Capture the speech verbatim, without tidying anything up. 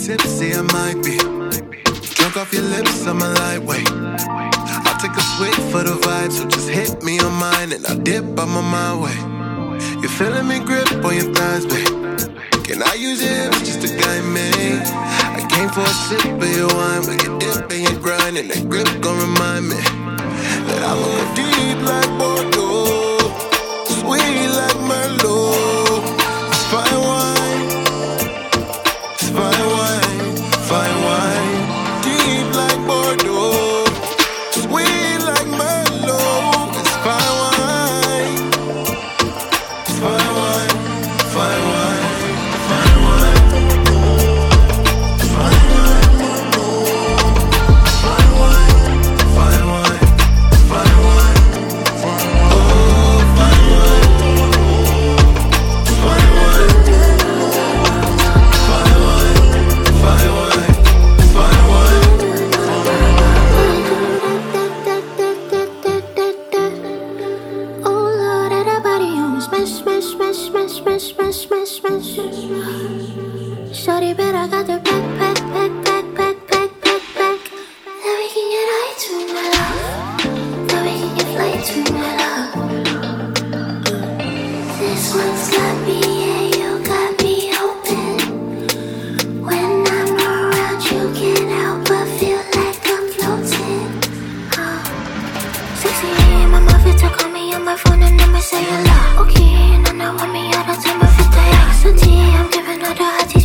tipsy, I might be drunk off your lips, I'm a lightweight. I'll take a swig for the vibe, so just hit me on mine and I'll dip, I'm on my way. You're feeling me grip on your thighs, babe. Can I use your hips just to guide me? I came for a sip of your wine, but your dip and your grind and that grip gon' remind me that I'ma go deep like Bordeaux, sweet like Merlot. It's fine wine, it's fine wine, fine wine. Deep like Bordeaux, sweet like Merlot. It's fine wine, it's fine wine, fine wine. Shorty, bet I got the back, back, back, back, back, back, back, back. That we can get high to my love. That we can get fly to my love. This one's got me, yeah, you got me open. When I'm around, you can't help but feel like I'm floating. Oh. six a.m. I'm off it to call me on my phone and I'ma say a lot. Okay, and I know want me out of time, but fit the X O T. I'm giving all the hotties.